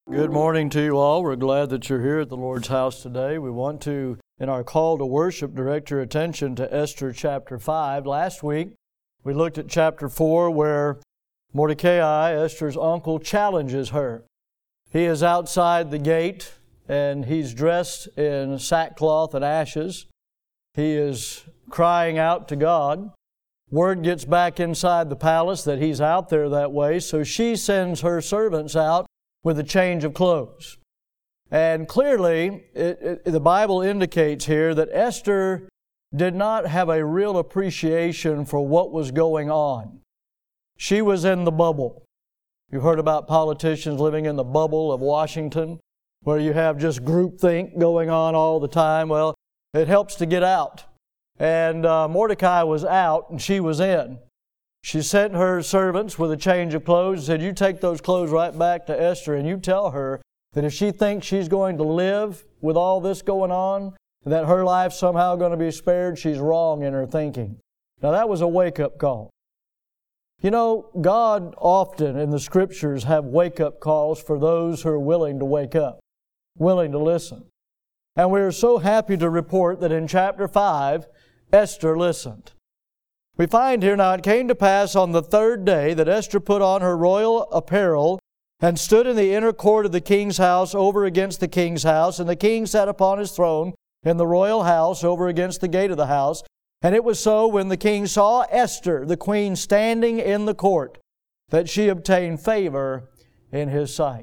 Good morning to you all. We're glad that you're here at the Lord's house today. We want to, in our call to worship, direct your attention to Esther chapter 5. Last week, we looked at chapter 4 where Mordecai, Esther's uncle, challenges her. He is outside the gate and he's dressed in sackcloth and ashes. He is crying out to God. Word gets back inside the palace that he's out there that way, so she sends her servants out with a change of clothes. And clearly, the Bible indicates here that Esther did not have a real appreciation for what was going on. She was in the bubble. You've heard about politicians living in the bubble of Washington, where you have just groupthink going on all the time. Well, it helps to get out. And Mordecai was out and she was in. She sent her servants with a change of clothes and said, you take those clothes right back to Esther and you tell her that if she thinks she's going to live with all this going on, that her life's somehow going to be spared, she's wrong in her thinking. Now that was a wake-up call. You know, God often in the Scriptures have wake-up calls for those who are willing to wake up, willing to listen. And we're so happy to report that in chapter 5, Esther listened. We find here, now it came to pass on the third day that Esther put on her royal apparel and stood in the inner court of the king's house over against the king's house. And the king sat upon his throne in the royal house over against the gate of the house. And it was so when the king saw Esther, the queen, standing in the court, that she obtained favor in his sight.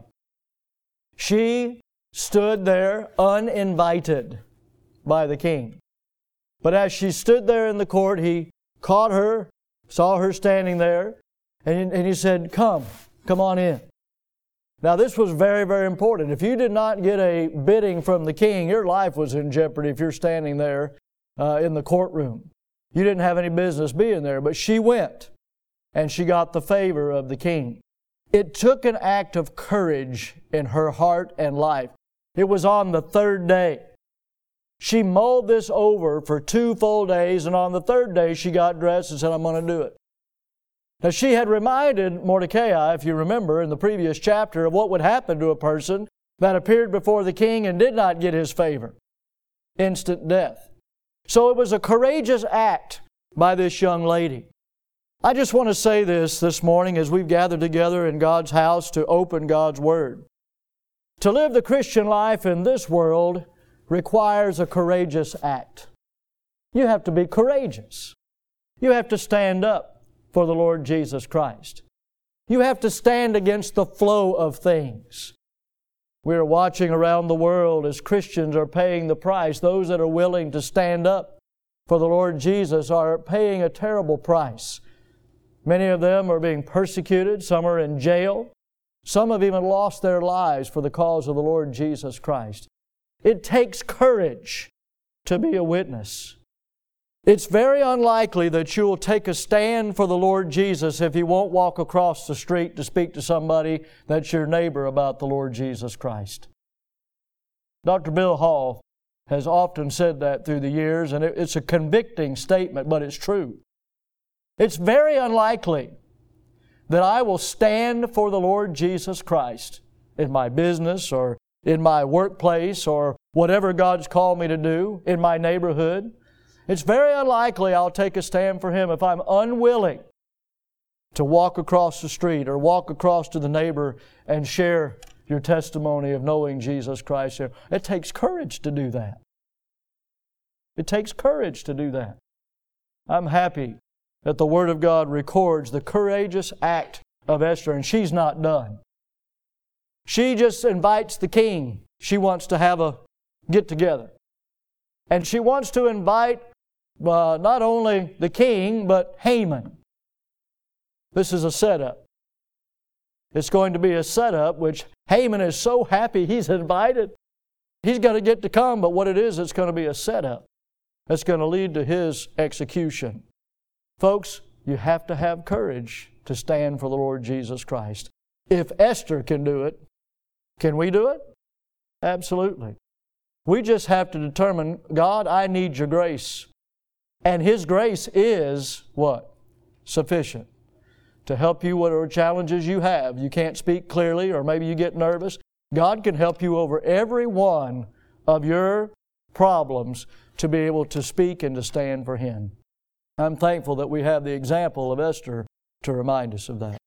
She stood there uninvited by the king. But as she stood there in the court, he caught her, saw her standing there, and he said, come on in. Now this was very, very important. If you did not get a bidding from the king, your life was in jeopardy if you're standing there in the courtroom. You didn't have any business being there, but she went, and she got the favor of the king. It took an act of courage in her heart and life. It was on the third day. She mulled this over for 2 full days, and on the third day she got dressed and said, I'm going to do it. Now she had reminded Mordecai, if you remember in the previous chapter, of what would happen to a person that appeared before the king and did not get his favor. Instant death. So it was a courageous act by this young lady. I just want to say this morning as we've gathered together in God's house to open God's Word. To live the Christian life in this world requires a courageous act. You have to be courageous. You have to stand up for the Lord Jesus Christ. You have to stand against the flow of things. We are watching around the world as Christians are paying the price. Those that are willing to stand up for the Lord Jesus are paying a terrible price. Many of them are being persecuted. Some are in jail. Some have even lost their lives for the cause of the Lord Jesus Christ. It takes courage to be a witness. It's very unlikely that you'll take a stand for the Lord Jesus if you won't walk across the street to speak to somebody that's your neighbor about the Lord Jesus Christ. Dr. Bill Hall has often said that through the years, and it's a convicting statement, but it's true. It's very unlikely that I will stand for the Lord Jesus Christ in my business or in my workplace or whatever God's called me to do in my neighborhood. It's very unlikely I'll take a stand for Him if I'm unwilling to walk across the street or walk across to the neighbor and share your testimony of knowing Jesus Christ. It takes courage to do that. It takes courage to do that. I'm happy that the Word of God records the courageous act of Esther, and she's not done. She just invites the king. She wants to have a get-together. And she wants to invite not only the king, but Haman. This is a setup. It's going to be a setup which Haman is so happy he's invited. He's going to get to come, but what it is, it's going to be a setup that's going to lead to his execution. Folks, you have to have courage to stand for the Lord Jesus Christ. If Esther can do it, can we do it? Absolutely. We just have to determine, God, I need your grace. And His grace is what? Sufficient to help you whatever challenges you have. You can't speak clearly, or maybe you get nervous. God can help you over every one of your problems to be able to speak and to stand for Him. I'm thankful that we have the example of Esther to remind us of that.